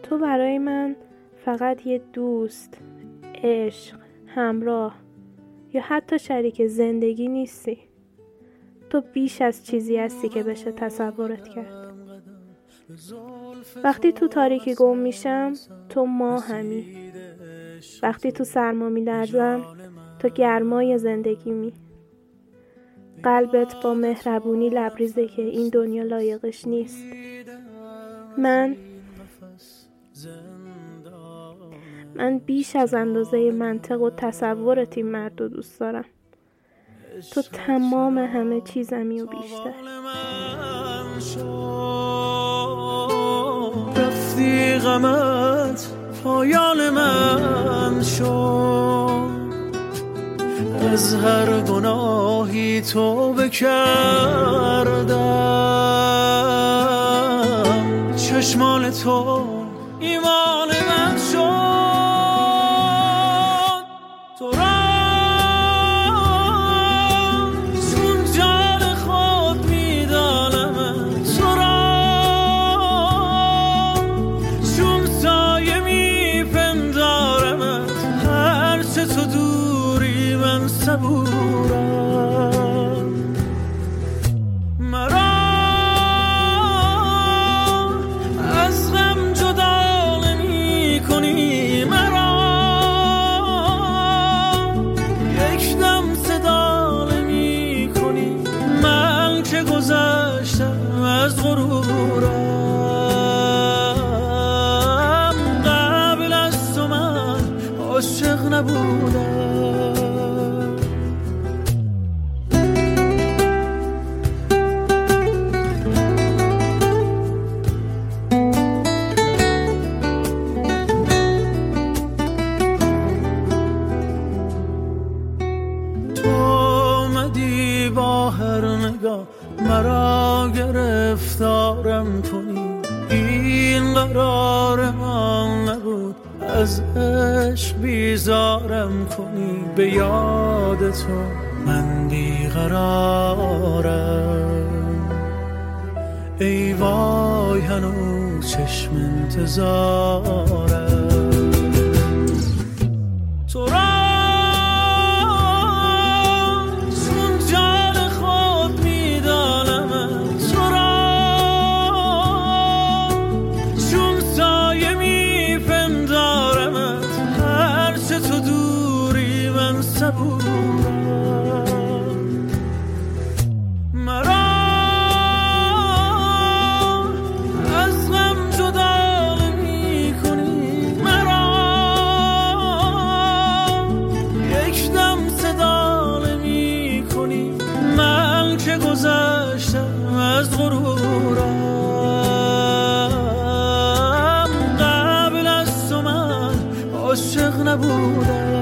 تو برای من فقط یه دوست، عشق، همراه یا حتی شریک زندگی نیستی. تو بیش از چیزی هستی که بشه تصورت کرد. وقتی تو تاریکی گم میشم تو ماهمی. وقتی تو سرما میلرزم تو گرمای زندگیمی. قلبت با مهربونی لبریزه که این دنیا لایقش نیست. من بیش از اندازه منطق و تصورت این مرد رو دوست دارم. تو تمام همه چیزمی و بیشتر. رفتی غمت پایان من شد، از هر گناهی توبه کردم، چشمان تو ایمان من شد. تو را چون جان خود میدانم، تو را چون سایه میپندارم، هرچه تو دوری من صبورم. مرا از غم جدا نمی کنی، مرا یک دم صدا نمی کنی. من که گذشتم از غرورم، قبل از تو من عاشق نبودم. با هر نگاه مرا گرفتارم کنی، این قرار من نبود، از عشق بیزارم کنی. به یاد تو من بیقرارم، ای وای هنوز چشم انتظارم. تو را مرا از غم جدا نمی کنی، مرا یک دم صدا نمی کنی. من که گذشتم از غرورم، قبل از تو من عاشق نبودم.